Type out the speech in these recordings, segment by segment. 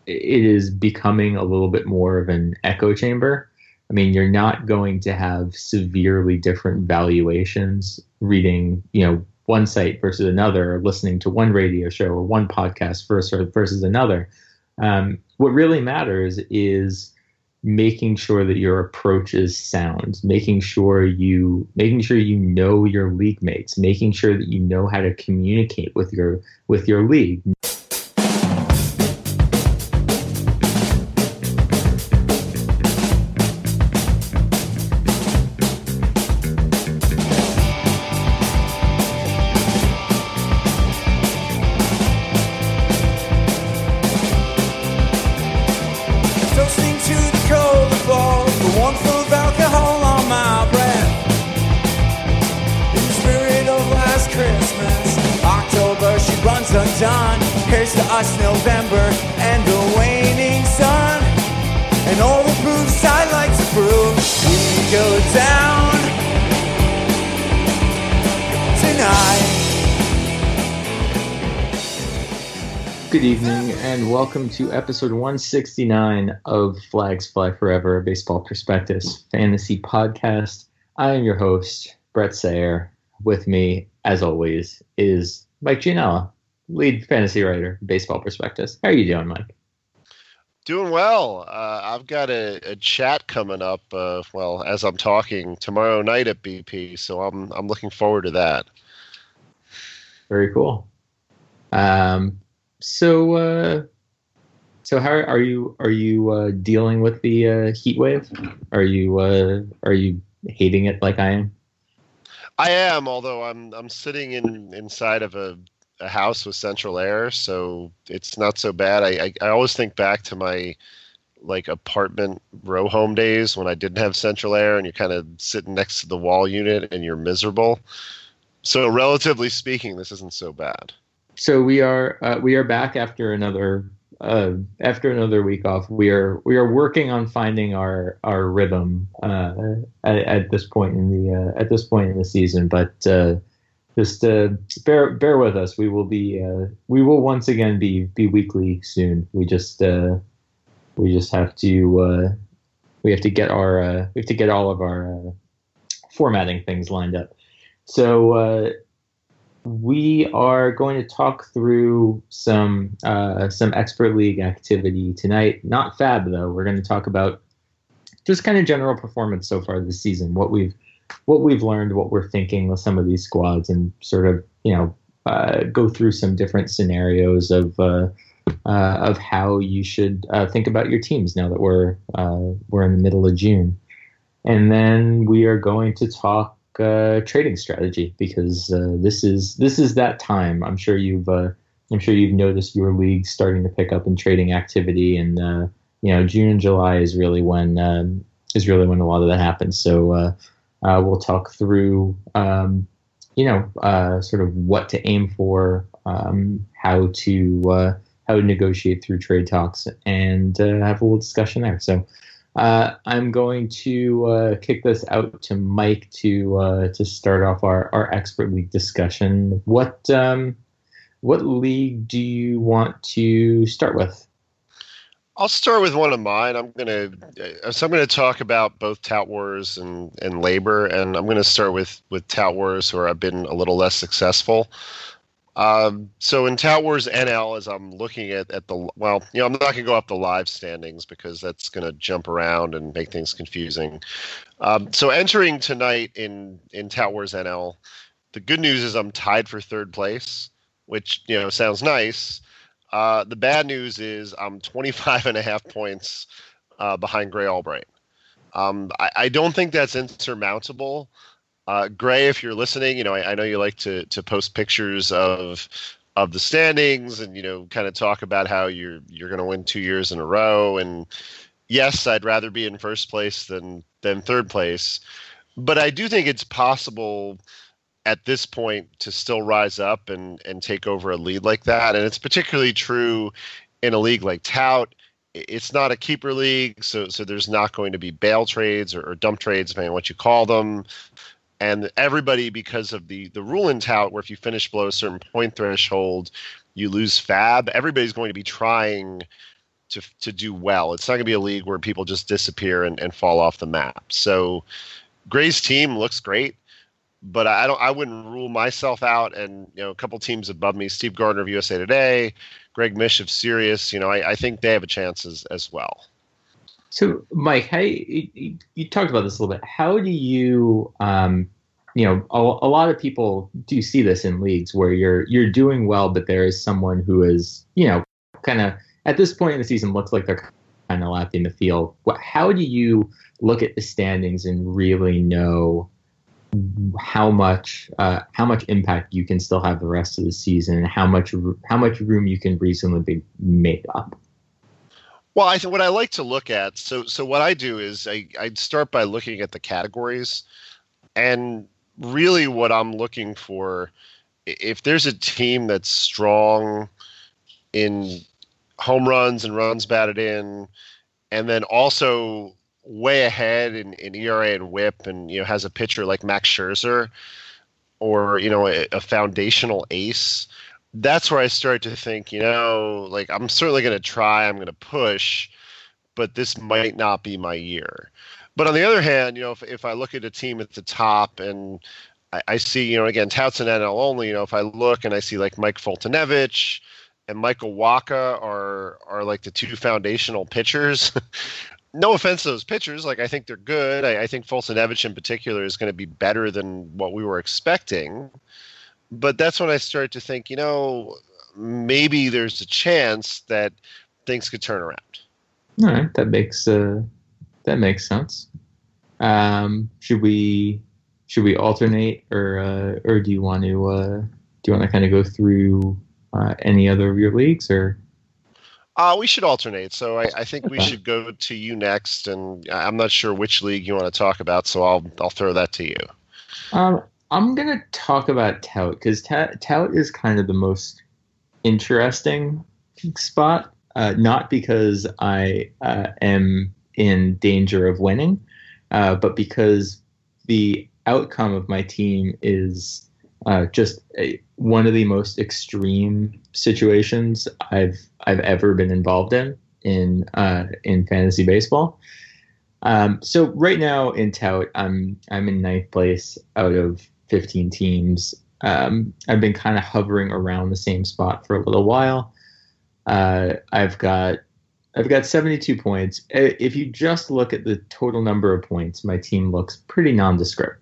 it is becoming a little bit more of an echo chamber. I mean, you're not going to have severely different valuations reading, one site versus another, or listening to one radio show or one podcast versus another. What really matters is making sure that your approach is sound, making sure you know your league mates, making sure that you know how to communicate with your league. Toasting to the cold fall, the warmth of alcohol on my breath. In the spirit of last Christmas, October she runs undone. Here's to us November and the waning sun. And all the proofs I like to prove, we go down tonight. Good evening, and welcome to episode 169 of Flags Fly Forever, a baseball prospectus fantasy podcast. I am your host, Brett Sayer. With me, as always, is Mike Gianella, lead fantasy writer, baseball prospectus. How are you doing, Mike? Doing well. I've got a chat coming up, as I'm talking tomorrow night at BP, so I'm looking forward to that. Very cool. So how are you? Are you dealing with the heat wave? Are you hating it like I am? I am, although I'm sitting inside of a house with central air, so it's not so bad. I always think back to my apartment row home days when I didn't have central air, and you're kind of sitting next to the wall unit and you're miserable. So relatively speaking, this isn't so bad. So we are back after another week off. We are working on finding our rhythm at this point in the season. But just bear with us. We will once again be weekly soon. We just have to get all of our formatting things lined up. So. We are going to talk through some expert league activity tonight. Not fab though. We're going to talk about just kind of general performance so far this season, what we've learned, what we're thinking with some of these squads, and sort of go through some different scenarios of how you should think about your teams now that we're in the middle of June, and then we are going to talk trading strategy, because this is that time. I'm sure you've noticed your league starting to pick up in trading activity, and June and July is really when a lot of that happens. So we'll talk through sort of what to aim for, how to negotiate through trade talks, and have a little discussion there. So. I'm going to kick this out to Mike to start off our expert league discussion. What league do you want to start with? I'll start with one of mine. I'm gonna talk about both Tout Wars and Labor, and I'm gonna start with Tout Wars, where I've been a little less successful. So in Tout Wars NL, as I'm looking at I'm not going to go up the live standings because that's going to jump around and make things confusing. So entering tonight in Tout Wars NL, the good news is I'm tied for third place, which, sounds nice. The bad news is I'm 25 and a half points behind Gray Albright. I don't think that's insurmountable. Gray, if you're listening, I know you like to post pictures of the standings and, kind of talk about how you're going to win 2 years in a row. And yes, I'd rather be in first place than third place. But I do think it's possible at this point to still rise up and take over a lead like that. And it's particularly true in a league like Tout. It's not a keeper league, so there's not going to be bail trades or dump trades, depending on what you call them. And everybody, because of the rule in Tout, where if you finish below a certain point threshold, you lose fab, everybody's going to be trying to do well. It's not going to be a league where people just disappear and fall off the map. So Gray's team looks great, but I wouldn't rule myself out. And a couple teams above me, Steve Gardner of USA Today, Greg Mish of Sirius, I think they have a chance as well. So, Mike, you talked about this a little bit. How do you, a lot of people do see this in leagues where you're doing well, but there is someone who is, kind of at this point in the season looks like they're kind of lapping the field. How do you look at the standings and really know how much impact you can still have the rest of the season, and how much room you can reasonably make up? Well, I think what I like to look at, so what I do is I'd start by looking at the categories, and really what I'm looking for, if there's a team that's strong in home runs and runs batted in, and then also way ahead in ERA and WHIP, and has a pitcher like Max Scherzer, or a foundational ace, that's where I start to think, like I'm certainly going to try, I'm going to push, but this might not be my year. But on the other hand, if I look at a team at the top and I see, again, touts and NL only, if I look and I see like Mike Foltynewicz and Michael Wacha are like the two foundational pitchers. No offense to those pitchers. Like, I think they're good. I think Foltynewicz in particular is going to be better than what we were expecting. But that's when I start to think, maybe there's a chance that things could turn around. All right, that makes sense. Should we alternate, or do you want to kind of go through any other of your leagues, or? We should alternate. So I think we should go to you next, and I'm not sure which league you want to talk about, so I'll throw that to you. I'm going to talk about Tout, because Tout is kind of the most interesting spot, not because I am in danger of winning, but because the outcome of my team is just one of the most extreme situations I've ever been involved in fantasy baseball. So right now in Tout, I'm in ninth place out of 15 teams. I've been kind of hovering around the same spot for a little while. I've got 72 points. If you just look at the total number of points, my team looks pretty nondescript.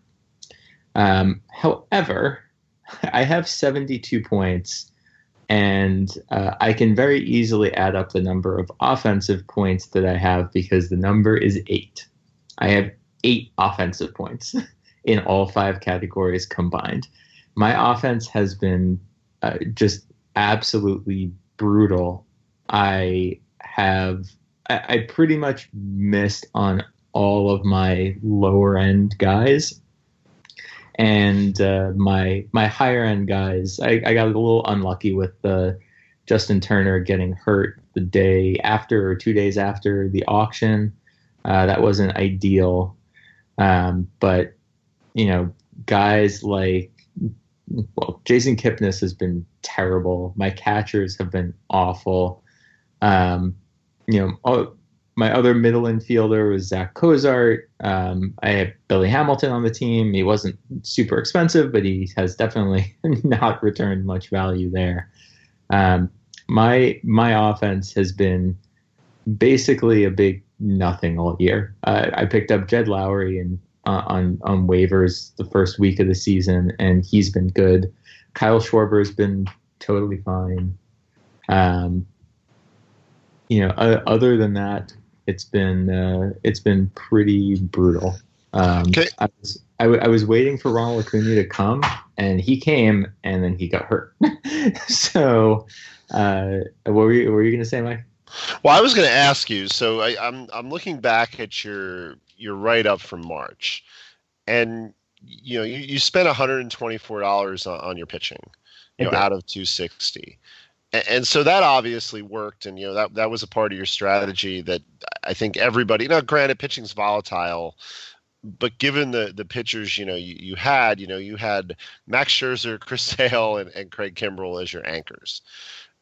However, I have 72 points, and I can very easily add up the number of offensive points that I have, because the number is 8. I have 8 offensive points in all 5 categories combined. My offense has been just absolutely brutal. I pretty much missed on all of my lower end guys, and my higher end guys, I got a little unlucky with Justin Turner getting hurt the day after or 2 days after the auction. That wasn't ideal, but guys like, Jason Kipnis has been terrible. My catchers have been awful. My other middle infielder was Zach Cozart. I had Billy Hamilton on the team. He wasn't super expensive, but he has definitely not returned much value there. My offense has been basically a big nothing all year. I picked up Jed Lowry on waivers the first week of the season, and he's been good. Kyle Schwarber has been totally fine. Other than that, it's been pretty brutal. Okay. I was waiting for Ronald Acuna to come, and he came, and then he got hurt. So, what were you going to say, Mike? Well, I was going to ask you. So I'm looking back at your write-up from March, and you spent $124 on your pitching, out of 260. And so that obviously worked, and that was a part of your strategy that I think everybody. Granted, pitching's volatile, but given the pitchers you had Max Scherzer, Chris Sale, and Craig Kimbrell as your anchors,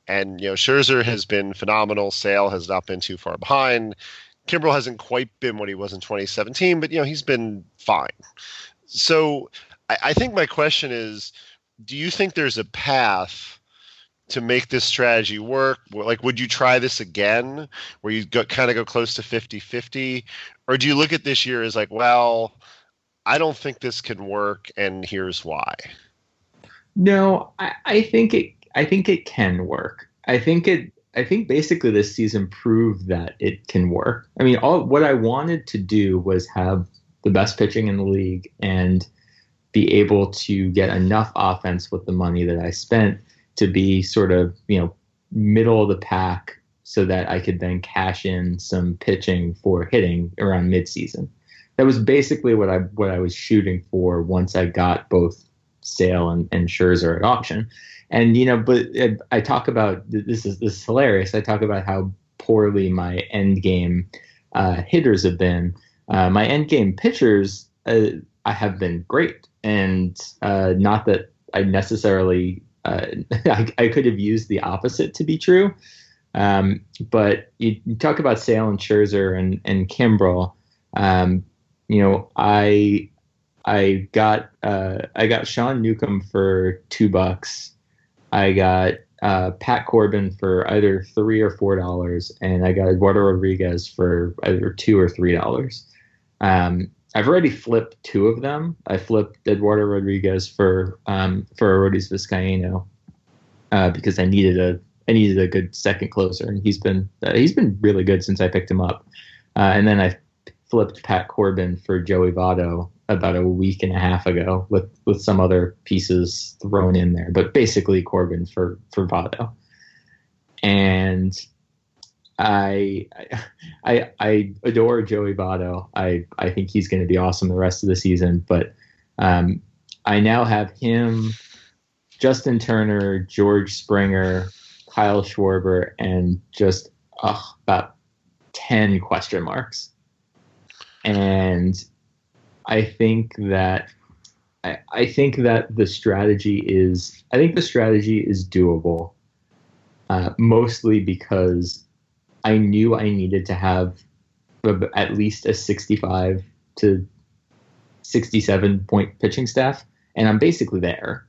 And, Scherzer has been phenomenal. Sale has not been too far behind. Kimbrel hasn't quite been what he was in 2017, but, he's been fine. So I think my question is, do you think there's a path to make this strategy work? Like, would you try this again where you kind of go close to 50-50? Or do you look at this year as like, well, I don't think this can work, and here's why? No, I think it can work. I think basically this season proved that it can work. I mean, what I wanted to do was have the best pitching in the league and be able to get enough offense with the money that I spent to be sort of, middle of the pack so that I could then cash in some pitching for hitting around midseason. That was basically what I was shooting for once I got both Sale and Scherzer at auction. And, but I talk about, this is hilarious. I talk about how poorly my end game hitters have been. My end game pitchers I have been great. And not that I necessarily, I could have used the opposite to be true. But you talk about Sale and Scherzer and Kimbrel. I got Sean Newcomb for $2. I got Pat Corbin for either $3 or $4, and I got Eduardo Rodriguez for either $2 or $3. I've already flipped two of them. I flipped Eduardo Rodriguez for Arodys Vizcaino because I needed a good second closer, and he's been really good since I picked him up. And then I flipped Pat Corbin for Joey Votto about a week and a half ago with some other pieces thrown in there, but basically Corbin for Votto. And I adore Joey Votto. I think he's going to be awesome the rest of the season, but I now have him, Justin Turner, George Springer, Kyle Schwarber, and just about 10 question marks. And I think that the strategy is doable, mostly because I knew I needed to have at least a 65 to 67 point pitching staff, and I'm basically there.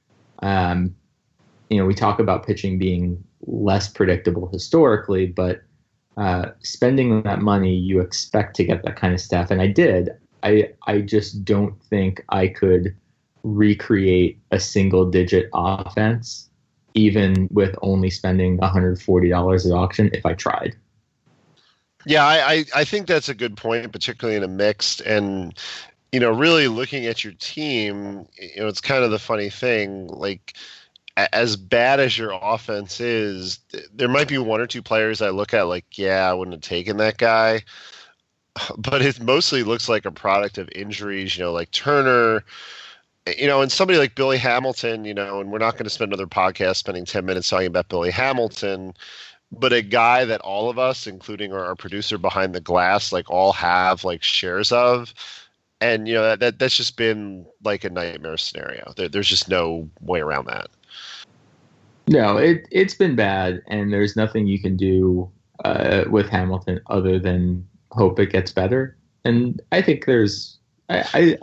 We talk about pitching being less predictable historically, but spending that money, you expect to get that kind of staff, and I did. I just don't think I could recreate a single-digit offense, even with only spending $140 at auction, if I tried. Yeah, I think that's a good point, particularly in a mixed. And, really looking at your team, it's kind of the funny thing, like, as bad as your offense is, there might be one or two players I look at like, yeah, I wouldn't have taken that guy. But it mostly looks like a product of injuries, like Turner, and somebody like Billy Hamilton, and we're not going to spend another podcast spending 10 minutes talking about Billy Hamilton, but a guy that all of us, including our producer behind the glass, like all have like shares of. And, that's just been like a nightmare scenario. There's just no way around that. No, it's been bad, and there's nothing you can do with Hamilton other than hope it gets better. And I think I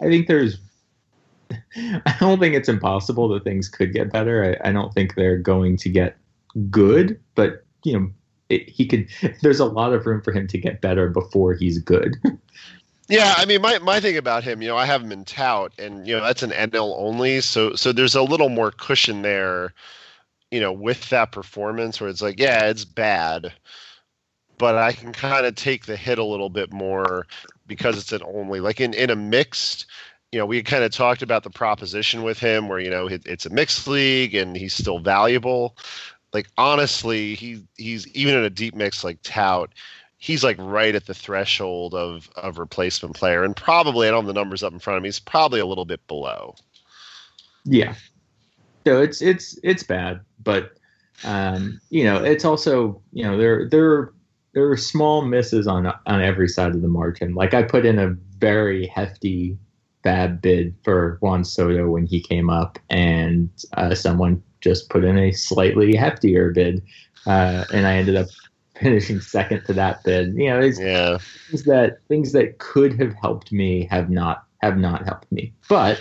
don't think it's impossible that things could get better. I don't think they're going to get good, but there's a lot of room for him to get better before he's good. Yeah, I mean, my thing about him, I have him in tout, and that's an NL only, so there's a little more cushion there, with that performance where it's like, yeah, it's bad, but I can kind of take the hit a little bit more because it's an only. Like in a mixed, we kind of talked about the proposition with him where, it's a mixed league and he's still valuable. Like, honestly, he's even in a deep mix like tout, he's like right at the threshold of replacement player, and probably, I don't have the numbers up in front of me, he's probably a little bit below. Yeah. So it's bad, but it's also, there are small misses on every side of the margin. Like, I put in a very hefty bad bid for Juan Soto when he came up, and someone just put in a slightly heftier bid, and I ended up finishing second to that bid. It's things that could have helped me have not helped me. But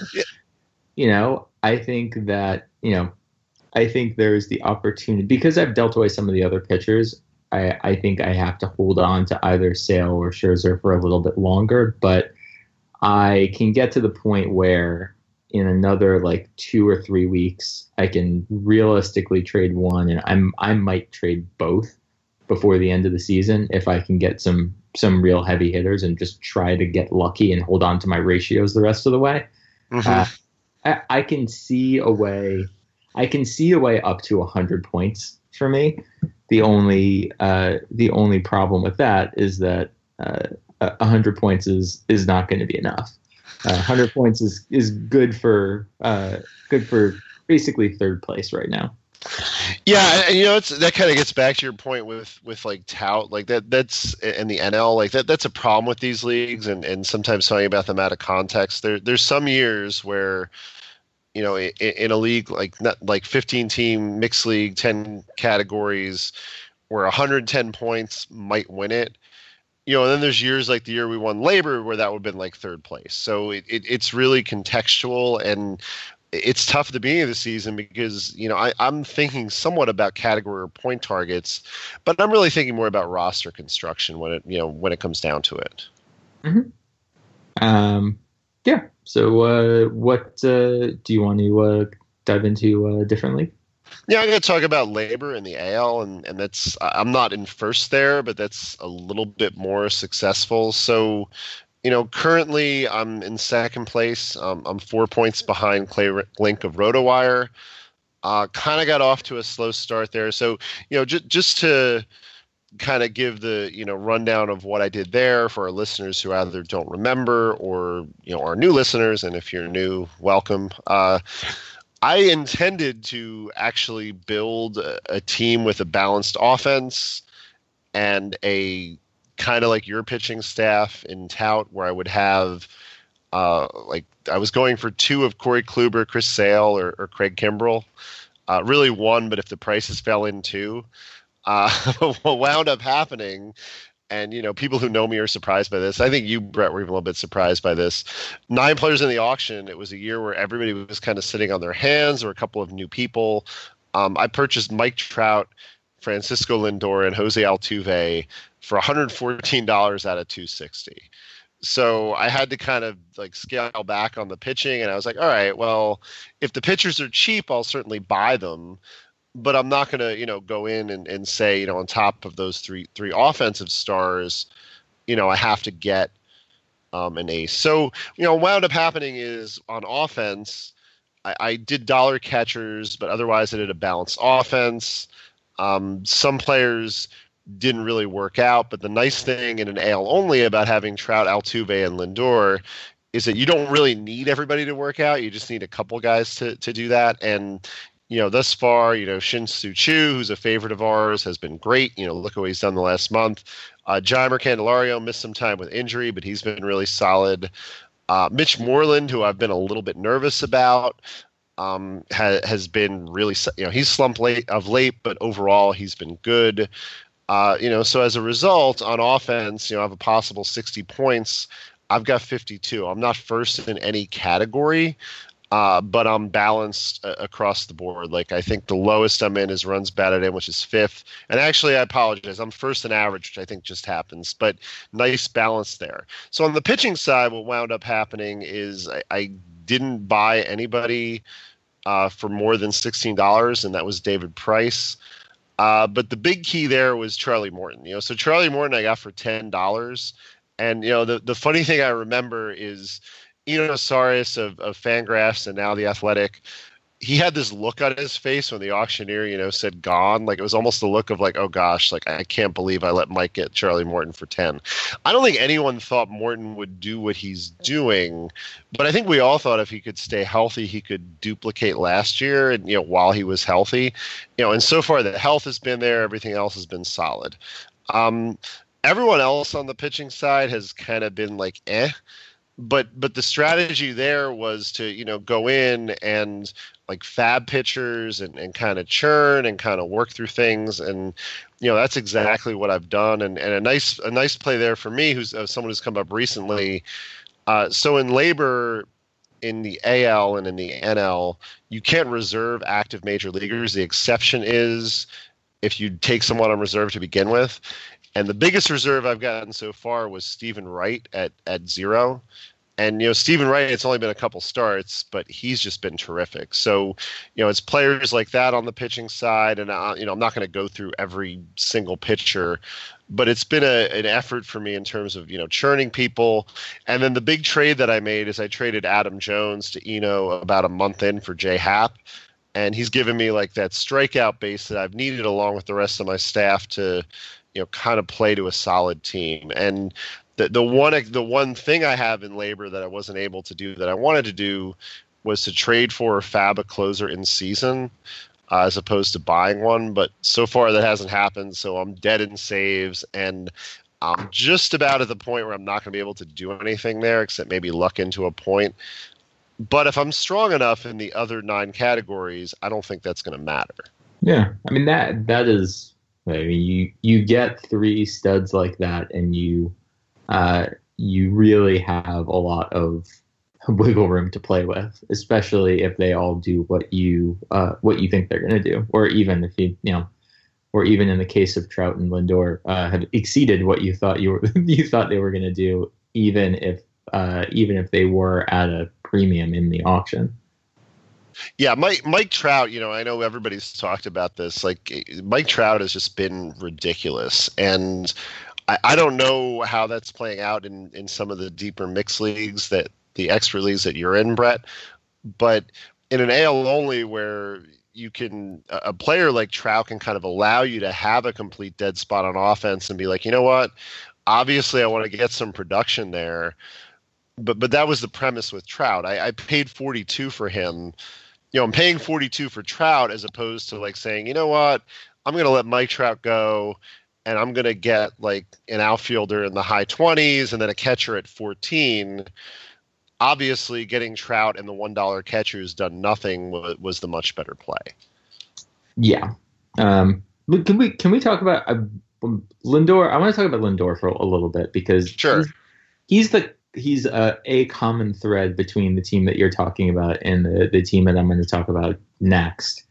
I think that I think there's the opportunity, because I've dealt away some of the other pitchers. I think I have to hold on to either Sale or Scherzer for a little bit longer, but I can get to the point where in another 2 or 3 weeks, I can realistically trade one, and I might trade both before the end of the season if I can get some real heavy hitters and just try to get lucky and hold on to my ratios the rest of the way. Mm-hmm. I can see a way. I can see a way up to 100 points for me. The only problem with that is that 100 points is not going to be enough. 100 points is good for basically third place right now. Yeah, and that kind of gets back to your point with tout, that's in the NL, that's a problem with these leagues, and sometimes talking about them out of context. There's some years where in a league like 15 team mixed league, 10 categories, where 110 points might win it. And then there's years like the year we won Labor where that would have been third place. So it's really contextual, and it's tough at the beginning of the season because, I'm thinking somewhat about category or point targets, but I'm really thinking more about roster construction when it comes down to it. Mm-hmm. Yeah. So what do you want to dive into differently? Yeah, I'm going to talk about Labor in the AL, and that's, I'm not in first there, but that's a little bit more successful. So, currently I'm in second place. I'm 4 points behind Clay Link of RotoWire. Kind of got off to a slow start there. So, just to kind of give the, rundown of what I did there for our listeners who either don't remember or, are new listeners. And if you're new, welcome. I intended to actually build a team with a balanced offense and a kind of like your pitching staff in tout, where I would have I was going for 2 of Corey Kluber, Chris Sale, or Craig Kimbrell. Really 1, but if the prices fell in 2. What wound up happening, and people who know me are surprised by this. I think you, Brett, were even a little bit surprised by this. 9 players in the auction. It was a year where everybody was kind of sitting on their hands. There were a couple of new people. I purchased Mike Trout, Francisco Lindor, and Jose Altuve for $114 out of $260. So I had to kind of scale back on the pitching, and I was like, all right, well, if the pitchers are cheap, I'll certainly buy them. But I'm not going to, go in and say, on top of those three offensive stars, I have to get an ace. So, what wound up happening is on offense, I did dollar catchers, but otherwise I did a balanced offense. Some players didn't really work out, but the nice thing in an AL only about having Trout, Altuve, and Lindor is that you don't really need everybody to work out. You just need a couple guys to do that. And thus far, Shin-Soo Choo, who's a favorite of ours, has been great. Look at what he's done the last month. Jeimer Candelario missed some time with injury, but he's been really solid. Mitch Moreland, who I've been a little bit nervous about, has been really, he's slumped of late, but overall he's been good. So as a result, on offense, I have a possible 60 points. I've got 52. I'm not first in any category. But I'm balanced across the board. I think the lowest I'm in is runs batted in, which is 5th. And actually, I apologize. I'm first in average, which I think just happens. But nice balance there. So on the pitching side, what wound up happening is I didn't buy anybody for more than $16, and that was David Price. But the big key there was Charlie Morton. So Charlie Morton I got for $10. And, the funny thing I remember is Eno Sarris of Fangraphs and now The Athletic, he had this look on his face when the auctioneer, said gone. It was almost the look of oh gosh, I can't believe I let Mike get Charlie Morton for 10. I don't think anyone thought Morton would do what he's doing, but I think we all thought if he could stay healthy, he could duplicate last year and, while he was healthy, and so far the health has been there. Everything else has been solid. Everyone else on the pitching side has kind of been eh. but the strategy there was to, go in and like fab pitchers and kind of churn and kind of work through things. And, that's exactly what I've done. And a nice play there for me, who's someone who's come up recently. So in LABR, in the AL and in the NL, you can't reserve active major leaguers. The exception is if you take someone on reserve to begin with. And the biggest reserve I've gotten so far was Stephen Wright at 0. And, Stephen Wright, it's only been a couple starts, but he's just been terrific. So, it's players like that on the pitching side. And, I'm not going to go through every single pitcher, but it's been an effort for me in terms of, churning people. And then the big trade that I made is I traded Adam Jones to Eno about a month in for Jay Happ. And he's given me like that strikeout base that I've needed along with the rest of my staff to, kind of play to a solid team. And the one thing I have in LABR that I wasn't able to do that I wanted to do was to trade for or fab a closer in season as opposed to buying one. But so far that hasn't happened. So I'm dead in saves, and I'm just about at the point where I'm not going to be able to do anything there except maybe luck into a point. But if I'm strong enough in the other 9 categories, I don't think that's going to matter. Yeah, I mean that is. I mean, you get 3 studs like that, and you really have a lot of wiggle room to play with, especially if they all do what you think they're going to do, or even if or even in the case of Trout and Lindor, have exceeded what you thought you thought they were going to do, even if they were at a premium in the auction. Yeah, Mike Trout, I know everybody's talked about this. Like, Mike Trout has just been ridiculous. And I don't know how that's playing out in some of the deeper mixed leagues, that the expert leagues that you're in, Brett. But in an AL only, where a player like Trout can kind of allow you to have a complete dead spot on offense and be like, you know what? Obviously, I want to get some production there. But that was the premise with Trout. I paid 42 for him. I'm paying 42 for Trout as opposed to like saying, you know what, I'm going to let Mike Trout go, and I'm going to get like an outfielder in the high 20s and then a catcher at 14. Obviously, getting Trout and the $1 catcher who's done nothing was the much better play. Yeah. Can we talk about Lindor? I want to talk about Lindor for a little bit, because sure. He's a common thread between the team that you're talking about and the team that I'm going to talk about next.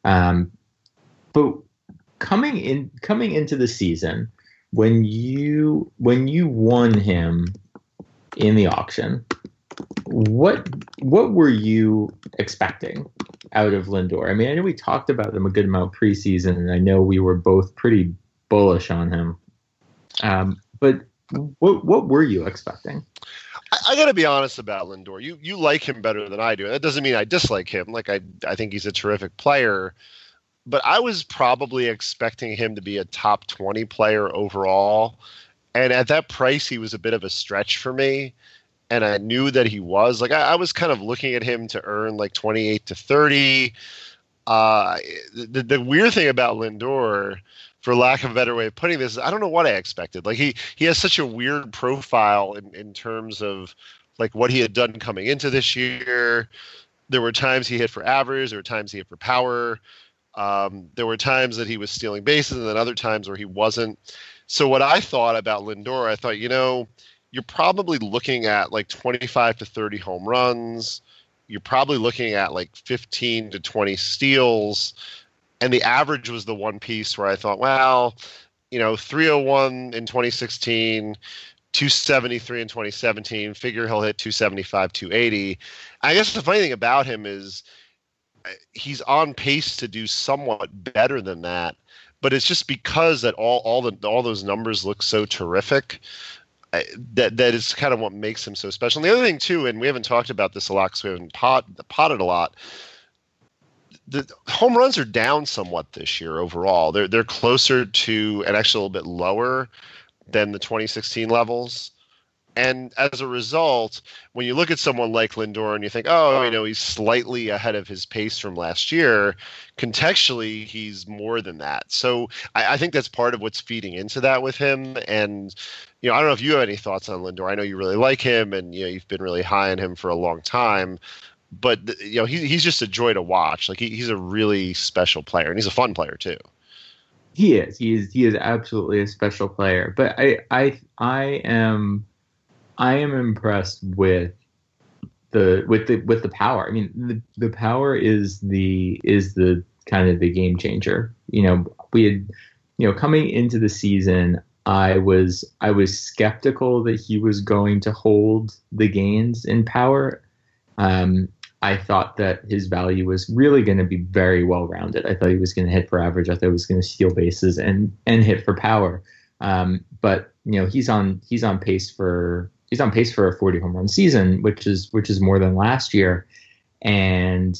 But coming into the season, when you won him in the auction, what were you expecting out of Lindor? I mean, I know we talked about him a good amount preseason, and I know we were both pretty bullish on him. But what were you expecting? I got to be honest about Lindor. You like him better than I do. That doesn't mean I dislike him. Like, I think he's a terrific player, but I was probably expecting him to be a top 20 player overall. And at that price, he was a bit of a stretch for me. And I knew that he was. Like, I was kind of looking at him to earn like 28 to 30. The weird thing about Lindor, for lack of a better way of putting this, is I don't know what I expected. Like, he has such a weird profile in terms of like what he had done coming into this year. There were times he hit for average. There were times he hit for power. There were times that he was stealing bases, and then other times where he wasn't. So what I thought about Lindor, I thought, you're probably looking at like 25 to 30 home runs. You're probably looking at like 15 to 20 steals. And the average was the one piece where I thought, well, 301 in 2016, 273 in 2017, figure he'll hit 275, 280. I guess the funny thing about him is he's on pace to do somewhat better than that, but it's just because that all those numbers look so terrific that is kind of what makes him so special. And the other thing too, and we haven't talked about this a lot because we haven't potted a lot, the home runs are down somewhat this year overall. They're closer to, and actually a little bit lower than the 2016 levels. And as a result, when you look at someone like Lindor and you think, oh, he's slightly ahead of his pace from last year, contextually, he's more than that. So I think that's part of what's feeding into that with him. And, I don't know if you have any thoughts on Lindor. I know you really like him and, you've been really high on him for a long time. But, he's just a joy to watch. Like, he's a really special player, and he's a fun player, too. He is absolutely a special player. But I am impressed with the power. I mean, the power is the kind of the game changer. We had, coming into the season, I was skeptical that he was going to hold the gains in power. I thought that his value was really going to be very well rounded. I thought he was going to hit for average. I thought he was going to steal bases and hit for power. But he's on pace for a 40 home run season, which is more than last year, and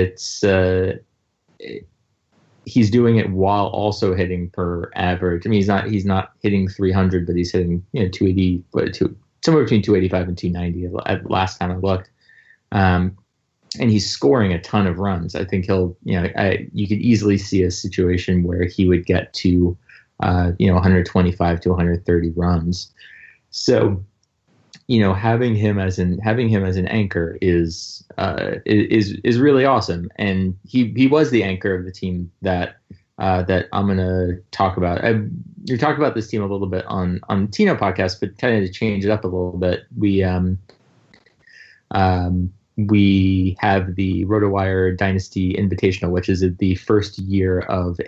he's doing it while also hitting per average. I mean, he's not hitting 300, but he's hitting 280, somewhere between 285 and 290 at last time I looked. And he's scoring a ton of runs. I think he'll, you could easily see a situation where he would get to 125 to 130 runs. So, having him as an anchor is really awesome. And he was the anchor of the team that I'm going to talk about. You talked about this team a little bit on Tino podcast, but kind of to change it up a little bit, we have the RotoWire Dynasty Invitational, which is the first year of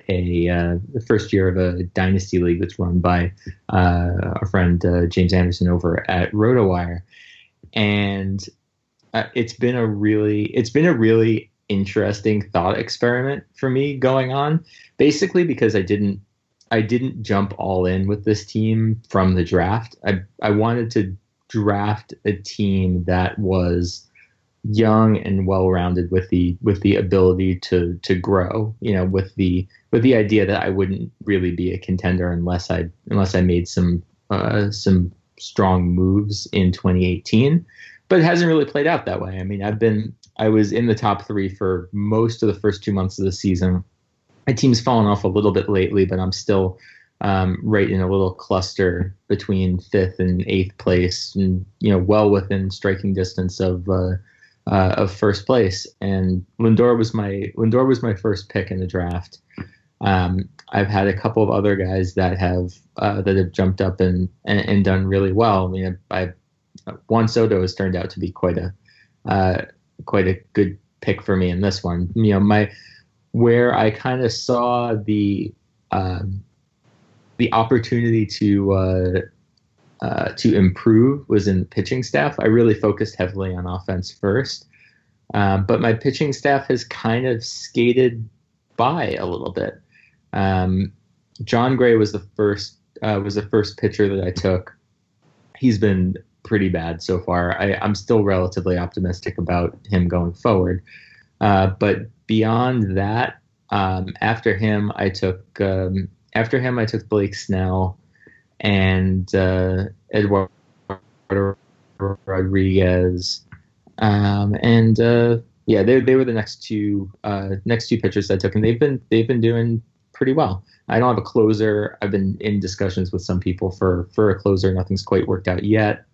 a dynasty league that's run by our friend James Anderson over at RotoWire, and it's been a really interesting thought experiment for me going on. Basically, because I didn't jump all in with this team from the draft. I wanted to draft a team that was young and well-rounded with the ability to grow, with the idea that I wouldn't really be a contender unless I made some strong moves in 2018, but it hasn't really played out that way. I mean, I was in the top 3 for most of the first 2 months of the season. My team's fallen off a little bit lately, but I'm still right in a little cluster between 5th and 8th place, and well within striking distance of first place. And Lindor was my first pick in the draft. I've had a couple of other guys that have jumped up and done really well. I mean, Juan Soto has turned out to be quite a good pick for me in this one. Where I kind of saw the opportunity to improve was in the pitching staff. I really focused heavily on offense first, but my pitching staff has kind of skated by a little bit. John Gray was the first pitcher that I took. He's been pretty bad so far. I'm still relatively optimistic about him going forward, but beyond that, after him I took Blake Snell and Eduardo Rodriguez, and they were the next two pitchers I took, and they've been doing pretty well. I don't have a closer. I've been in discussions with some people for a closer. Nothing's quite worked out yet,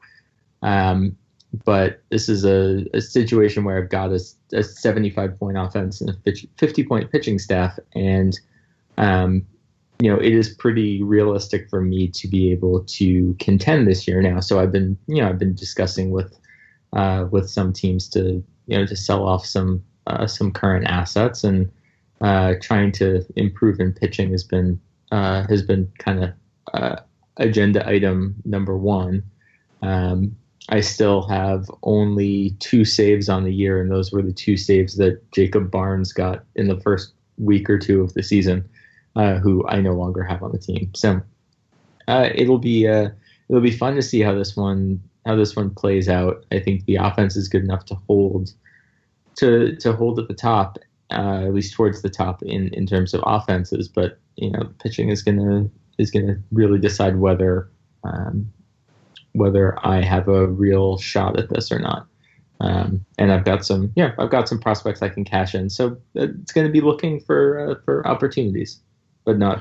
but this is a situation where I've got a 75-point offense and a 50-point pitching staff, and it is pretty realistic for me to be able to contend this year now. So I've been discussing with some teams to sell off some current assets, and trying to improve in pitching has been kind of agenda item number one. I still have only 2 saves on the year, and those were the 2 saves that Jacob Barnes got in the first week or 2 of the season, who I no longer have on the team. So it'll be fun to see how this one plays out. I think the offense is good enough to hold at the top, at least towards the top in terms of offenses. But pitching is gonna really decide whether whether I have a real shot at this or not. And I've got some prospects I can cash in. So it's going to be looking for opportunities, but not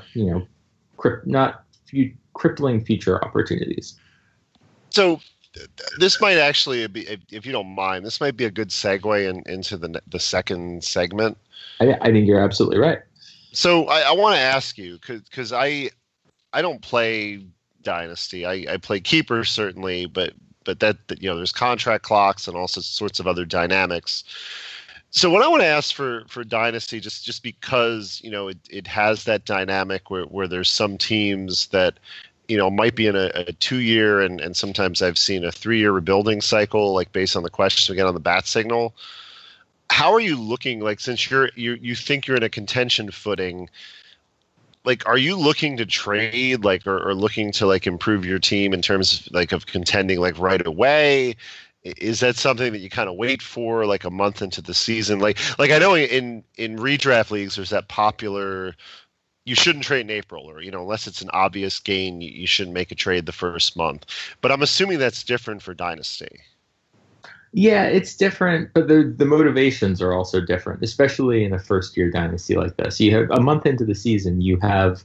crippling future opportunities. So this might actually be, if you don't mind, this might be a good segue into the second segment. I think you're absolutely right. So I want to ask you, because I don't play Dynasty. I play Keeper certainly, but that there's contract clocks and all sorts of other dynamics. So what I want to ask for Dynasty, just because it has that dynamic where there's some teams that might be in a 2-year and sometimes I've seen a 3-year rebuilding cycle, like based on the questions we get on the bat signal. How are you looking, like, since you think you're in a contention footing? Like, are you looking to trade, like, or looking to like improve your team in terms of like of contending like right away? Is that something that you kind of wait for like a month into the season? Like I know in redraft leagues there's that popular, you shouldn't trade in April, or unless it's an obvious gain, you shouldn't make a trade the first month. But I'm assuming that's different for Dynasty. Yeah, it's different, but the motivations are also different, especially in a first-year dynasty like this. You have a month into the season, you have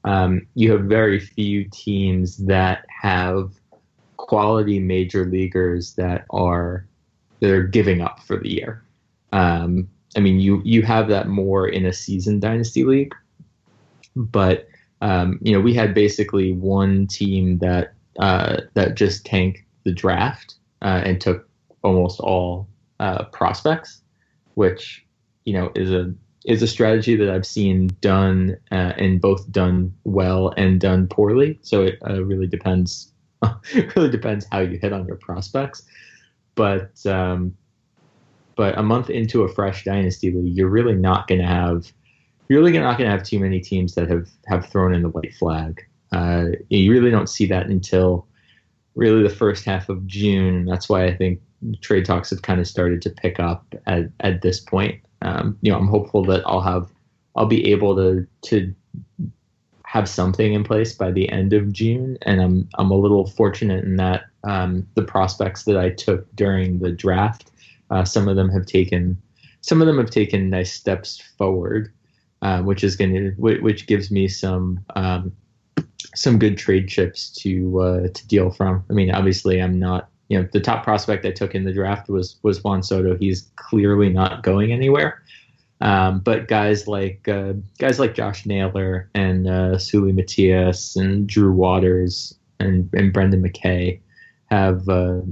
very few teams that have quality major leaguers that are giving up for the year. I mean, you have that more in a season dynasty league, but we had basically one team that just tanked the draft and took almost all prospects, which is a strategy that I've seen done and both done well and done poorly. So it really depends. Really depends how you hit on your prospects. But a month into a fresh dynasty league, you're really not going to have too many teams that have thrown in the white flag. You really don't see that until really the first half of June. That's why I think trade talks have kind of started to pick up at this point. I'm hopeful that I'll be able to have something in place by the end of June, and I'm a little fortunate in that the prospects that I took during the draft, some of them have taken nice steps forward, which gives me some good trade chips to deal from. I mean, obviously, I'm not. The top prospect I took in the draft was Juan Soto. He's clearly not going anywhere. But guys like Josh Naylor and Sully Matias and Drew Waters and Brendan McKay have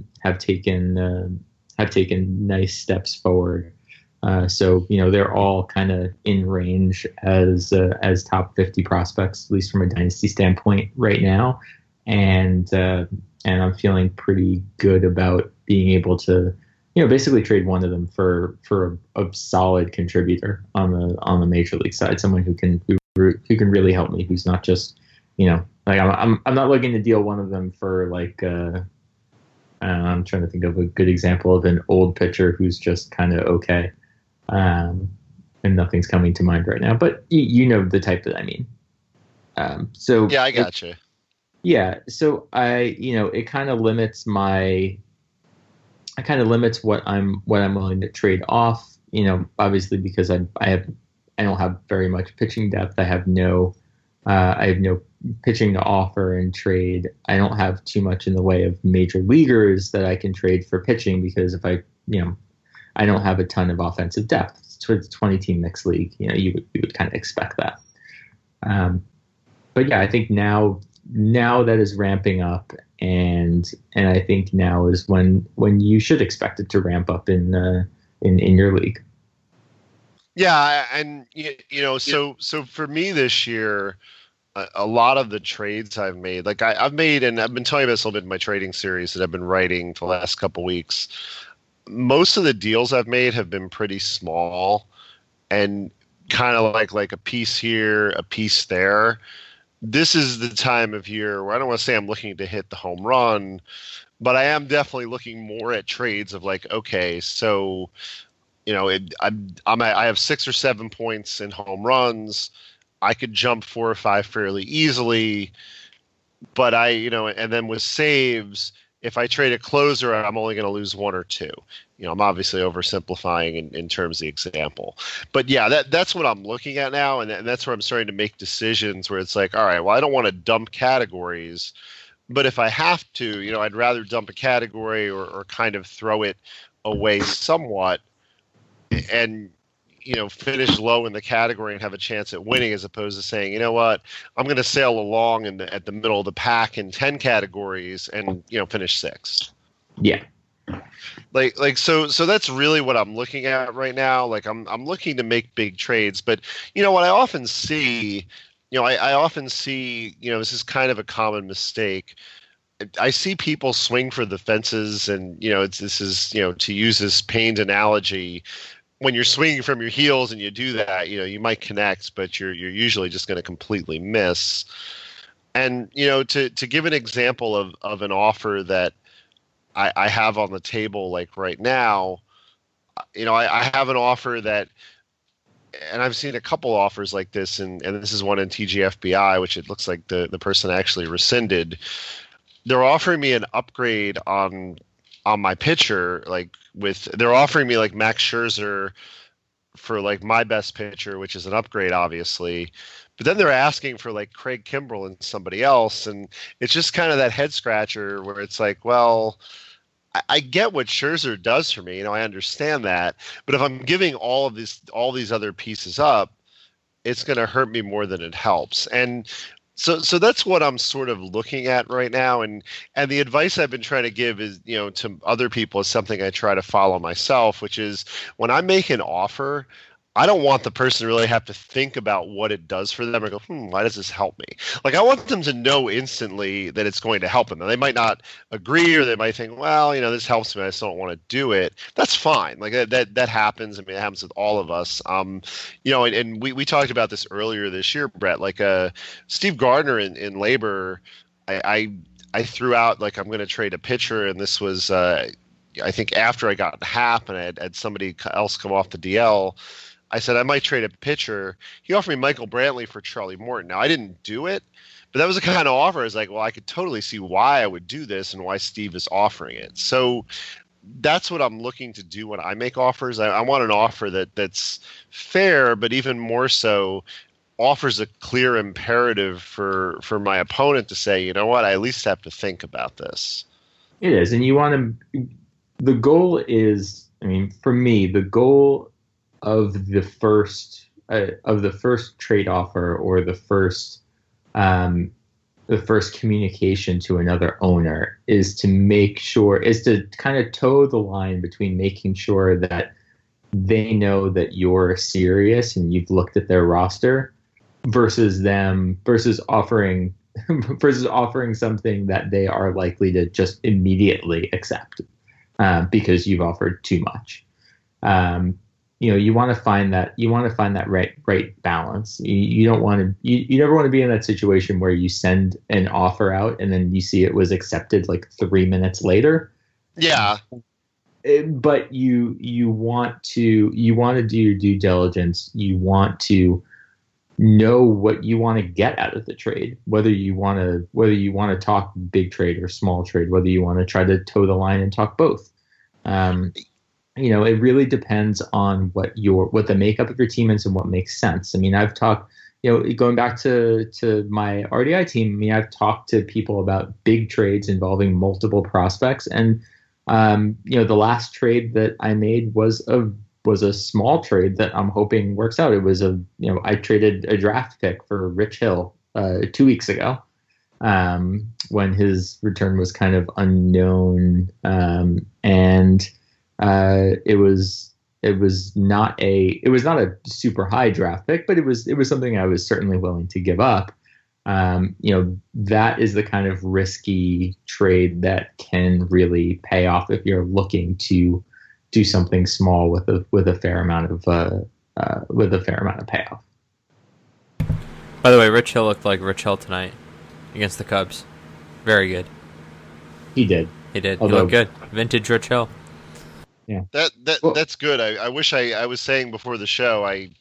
taken nice steps forward. So they're all kind of in range as top 50 prospects, at least from a dynasty standpoint right now, and I'm feeling pretty good about being able to basically trade one of them for a solid contributor on the major league side, someone who can really help me, who's not just like I'm not looking to deal one of them for like I'm trying to think of a good example of an old pitcher who's just kind of okay. And nothing's coming to mind right now, but you know the type that I mean. So yeah, I got you. Yeah, so it kind of limits what I'm willing to trade off. Obviously because I don't have very much pitching depth. I have no pitching to offer and trade. I don't have too much in the way of major leaguers that I can trade for pitching, because if I don't have a ton of offensive depth. It's a 20-team mixed league. You would kind of expect that. But yeah, I think now that is ramping up, and I think now is when you should expect it to ramp up in your league. Yeah, and so for me this year, a lot of the trades I've made, like I've made, and I've been telling you this a little bit in my trading series that I've been writing for the last couple weeks. Most of the deals I've made have been pretty small and kind of like a piece here, a piece there. This is the time of year where I don't want to say I'm looking to hit the home run, but I am definitely looking more at trades of like, okay, so I have 6 or 7 points in home runs. I could jump 4 or 5 fairly easily. but and then with saves, if I trade a closer, I'm only going to lose one or two. I'm obviously oversimplifying in terms of the example, but yeah, that's what I'm looking at now, and that's where I'm starting to make decisions where it's like, all right, well, I don't want to dump categories, but if I have to, I'd rather dump a category or kind of throw it away somewhat, and finish low in the category and have a chance at winning, as opposed to saying, you know what, I'm going to sail along at the middle of the pack in 10 categories and finish 6. Yeah. So that's really what I'm looking at right now. Like I'm looking to make big trades, but what I often see, I often see, this is kind of a common mistake. I see people swing for the fences, and this is to use this pained analogy. When you're swinging from your heels and you do that, you might connect, but you're usually just going to completely miss. And to give an example of an offer that I have on the table, like right now, I have an offer that, and I've seen a couple offers like this, and this is one in TGFBI, which it looks like the person actually rescinded. They're offering me an upgrade on my pitcher, they're offering me like Max Scherzer for like my best pitcher, which is an upgrade, obviously. But then they're asking for like Craig Kimbrell and somebody else, and it's just kind of that head scratcher where it's like, well, I get what Scherzer does for me, I understand that, but if I'm giving all these other pieces up, it's going to hurt me more than it helps. And so that's what I'm sort of looking at right now, and the advice I've been trying to give is, to other people, is something I try to follow myself, which is when I make an offer, I don't want the person to really have to think about what it does for them or go, why does this help me? Like, I want them to know instantly that it's going to help them. And they might not agree, or they might think, well, this helps me, I just don't want to do it. That's fine. Like that happens. I mean, it happens with all of us. And we talked about this earlier this year, Brett, like Steve Gardner in Labor, I threw out, like, I'm going to trade a pitcher. And this was, I think after I got Happ and I had somebody else come off the DL, I said I might trade a pitcher. He offered me Michael Brantley for Charlie Morton. Now, I didn't do it, but that was the kind of offer. I was like, well, I could totally see why I would do this and why Steve is offering it. So that's what I'm looking to do when I make offers. I want an offer that's fair, but even more so offers a clear imperative for my opponent to say, you know what, I at least have to think about this. It is. And the goal is, for me, the goal of the first trade offer, or the first communication to another owner, is to kind of toe the line between making sure that they know that you're serious and you've looked at their roster, versus offering something that they are likely to just immediately accept because you've offered too much. You want to find that right balance. You don't want to, you never want to be in that situation where you send an offer out and then you see it was accepted like 3 minutes later. Yeah. But you want to do your due diligence. You want to know what you want to get out of the trade, whether you want to talk big trade or small trade, whether you want to try to toe the line and talk both. It really depends on what the makeup of your team is and what makes sense. I've talked, going back to my RDI team, I've talked to people about big trades involving multiple prospects. And, the last trade that I made was a small trade that I'm hoping works out. It was I traded a draft pick for Rich Hill 2 weeks ago, when his return was kind of unknown. It was not a super high draft pick, but it was something I was certainly willing to give up. That is the kind of risky trade that can really pay off if you're looking to do something small with a fair amount of payoff. By the way, Rich Hill looked like Rich Hill tonight against the Cubs. Very good. He did. Although, he looked good. Vintage Rich Hill. Yeah. That's good. I wish I was saying before the show,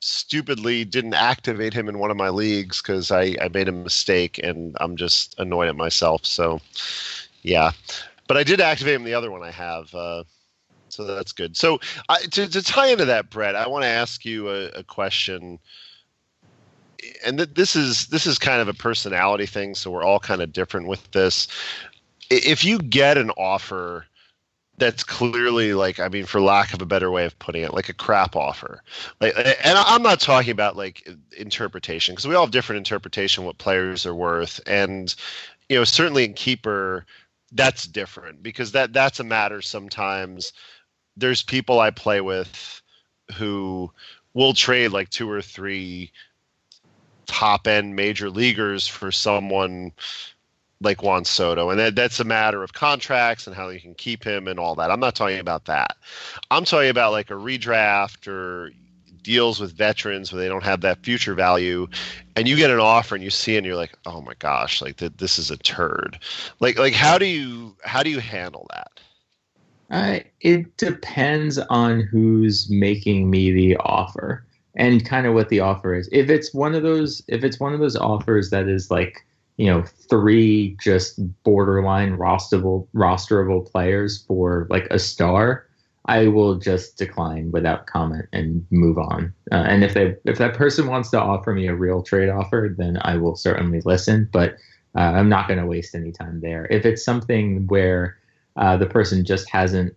stupidly didn't activate him in one of my leagues because I made a mistake, and I'm just annoyed at myself. So, yeah. But I did activate him in the other one I have, so that's good. So to tie into that, Brett, I want to ask you a question. And this is kind of a personality thing, so we're all kind of different with this. If you get an offer that's clearly, like, I mean, for lack of a better way of putting it, like a crap offer, like, and I'm not talking about like interpretation, because we all have different interpretation what players are worth, and certainly in keeper that's different, because that's a matter. Sometimes there's people I play with who will trade like 2 or 3 top end major leaguers for someone like Juan Soto, and that's a matter of contracts and how you can keep him and all that. I'm not talking about that. I'm talking about like a redraft or deals with veterans where they don't have that future value, and you get an offer and you see it and you're like, oh my gosh, like this is a turd. Like how do you handle that? It depends on who's making me the offer and kind of what the offer is. If it's one of those offers that is like, 3 just borderline rosterable players for like a star, I will just decline without comment and move on. And if that person wants to offer me a real trade offer, then I will certainly listen. But I'm not going to waste any time there. If it's something where the person just hasn't,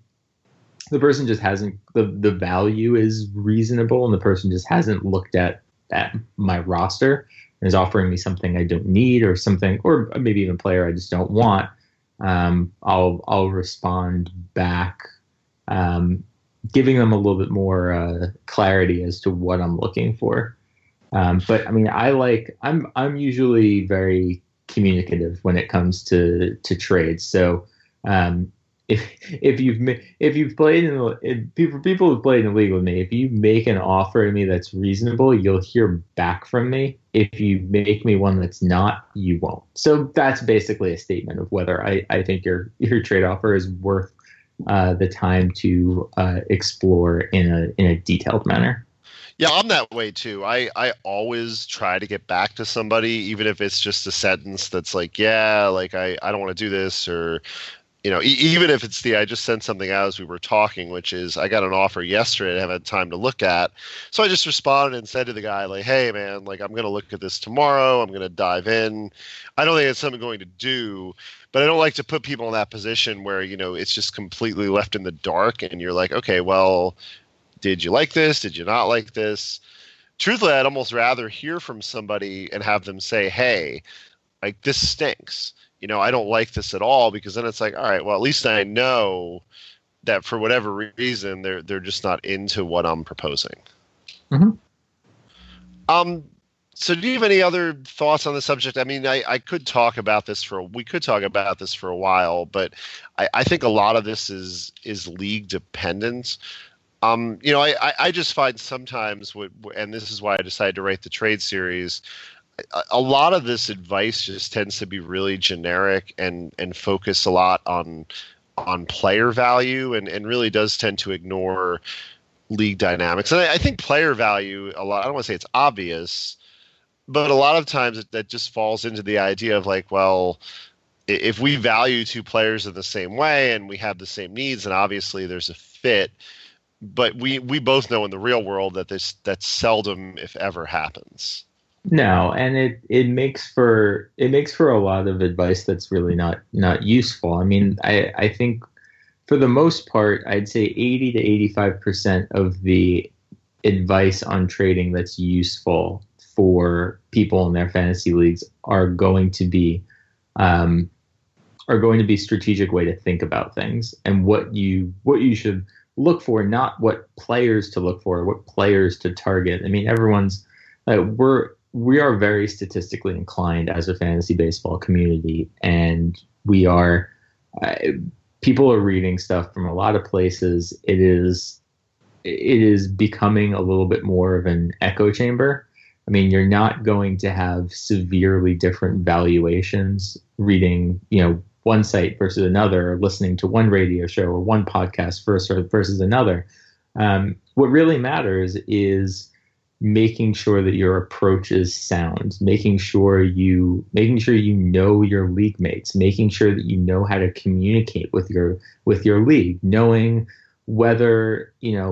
the value is reasonable, and the person just hasn't looked at my roster and is offering me something I don't need, or something, or maybe even a player I just don't want, I'll respond back, giving them a little bit more clarity as to what I'm looking for. But I mean, I'm usually very communicative when it comes to trades. So if you've played people who've played in the league with me, if you make an offer to me that's reasonable, you'll hear back from me. If you make me one that's not, you won't. So that's basically a statement of whether I think your trade offer is worth the time to explore in a detailed manner. Yeah, I'm that way too. I always try to get back to somebody, even if it's just a sentence that's like, yeah, like I don't want to do this, or even if it's I just sent something out as we were talking, which is I got an offer yesterday I haven't had time to look at. So I just responded and said to the guy, like, hey, man, like, I'm going to look at this tomorrow. I'm going to dive in. I don't think it's something I'm going to do, but I don't like to put people in that position where, it's just completely left in the dark and you're like, okay, well, did you like this? Did you not like this? Truthfully, I'd almost rather hear from somebody and have them say, hey, like, this stinks. I don't like this at all, because then it's like, all right, well, at least I know that for whatever reason, they're just not into what I'm proposing. Mm-hmm. So do you have any other thoughts on the subject? I mean, we could talk about this for a while, but I think a lot of this is league dependent. I just find sometimes and this is why I decided to write the trade series, a lot of this advice just tends to be really generic and focus a lot on player value, and really does tend to ignore league dynamics. And I think player value, a lot, I don't want to say it's obvious, but a lot of times that just falls into the idea of like, well, if we value 2 players in the same way and we have the same needs, and obviously there's a fit, but we both know in the real world that seldom, if ever, happens. No, and it makes for a lot of advice that's really not useful. I mean, I think for the most part, I'd say 80 to 85% of the advice on trading that's useful for people in their fantasy leagues are going to be strategic way to think about things, and what you should look for, not what players to look for, what players to target. I mean, we are very statistically inclined as a fantasy baseball community, and we are people are reading stuff from a lot of places. It is becoming a little bit more of an echo chamber. I mean, you're not going to have severely different valuations reading, one site versus another, or listening to one radio show or one podcast versus another. What really matters is making sure that your approach is sound, making sure you know your league mates, making sure that you know how to communicate with your league, knowing whether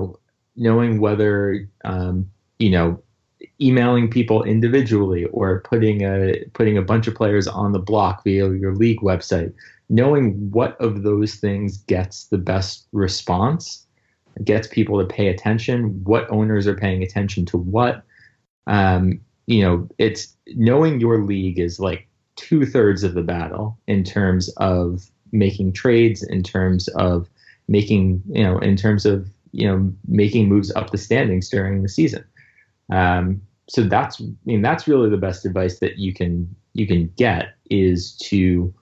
emailing people individually or putting a bunch of players on the block via your league website, knowing what of those things gets the best response, gets people to pay attention, what owners are paying attention to what. It's knowing your league is like 2/3 of the battle in terms of making trades, in terms of making moves up the standings during the season. So that's really the best advice that you can get is to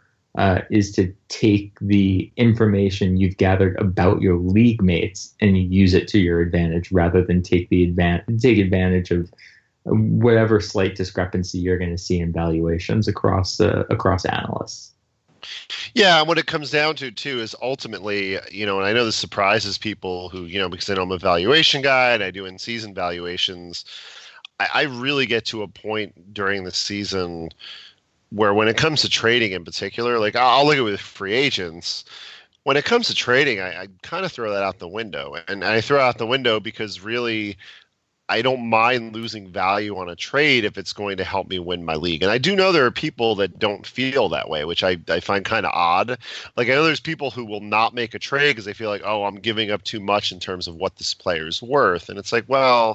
take the information you've gathered about your league mates and you use it to your advantage rather than take advantage of whatever slight discrepancy you're going to see in valuations across analysts. Yeah, what it comes down to too is ultimately, and I know this surprises people who, because I know I'm a valuation guy and I do in-season valuations. I really get to a point during the season where when it comes to trading in particular, like I'll look at it with free agents. When it comes to trading, I kind of throw that out the window. And I throw it out the window because really I don't mind losing value on a trade if it's going to help me win my league. And I do know there are people that don't feel that way, which I find kind of odd. Like I know there's people who will not make a trade because they feel like, oh, I'm giving up too much in terms of what this player's worth. And it's like, well,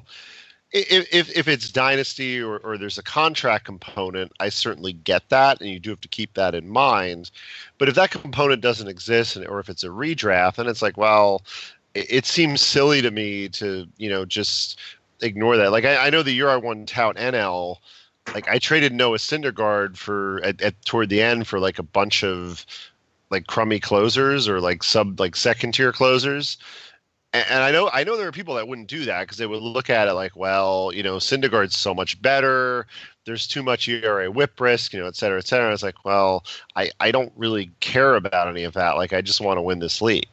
if it's dynasty or there's a contract component, I certainly get that, and you do have to keep that in mind. But if that component doesn't exist, or if it's a redraft, then it's like, well, it seems silly to me to just ignore that. Like I know the year I won Tout NL, like I traded Noah Syndergaard for toward the end for like a bunch of like crummy closers or like second tier closers. And I know there are people that wouldn't do that because they would look at it like, well, Syndergaard's so much better. There's too much ERA whip risk, et cetera, et cetera. It's like, well, I don't really care about any of that. Like, I just want to win this league.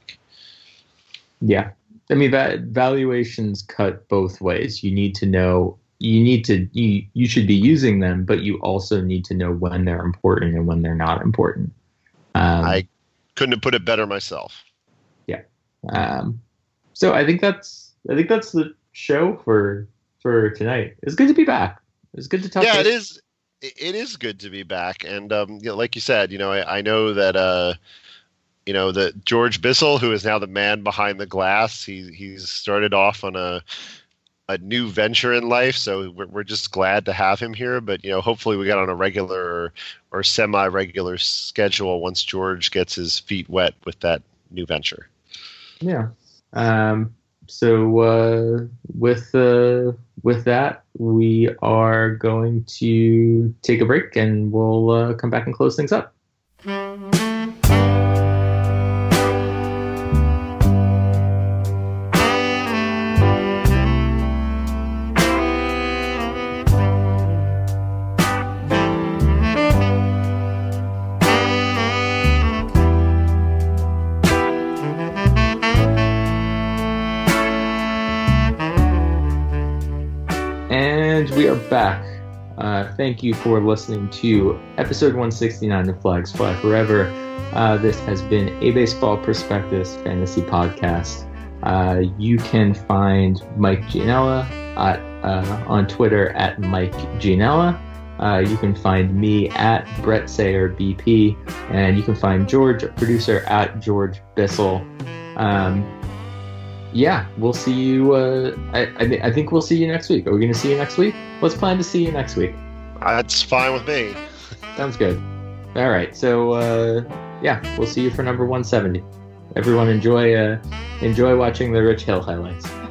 Yeah. I mean, valuations cut both ways. You need to know, you should be using them, but you also need to know when they're important and when they're not important. I couldn't have put it better myself. Yeah. So I think that's the show for tonight. It's good to be back. It's good to talk. Yeah, it is. It is good to be back, and like you said, I know that that George Bissell, who is now the man behind the glass, he's started off on a new venture in life. So we're just glad to have him here. But hopefully we get on a regular or semi-regular schedule once George gets his feet wet with that new venture. Yeah. So with that, we are going to take a break and we'll come back and close things up. We are back. Thank you for listening to episode 169 of Flags Fly Forever. This has been a Baseball Prospectus Fantasy Podcast. You can find Mike Gianella on Twitter at Mike Gianella. You can find me at Brett Sayer BP, and you can find George, producer, at George Bissell. Yeah, we'll see you. I think we'll see you next week. Are we going to see you next week? Let's plan to see you next week. That's fine with me. Sounds good. All right. So, yeah, we'll see you for number 170. Everyone enjoy watching the Rich Hill highlights.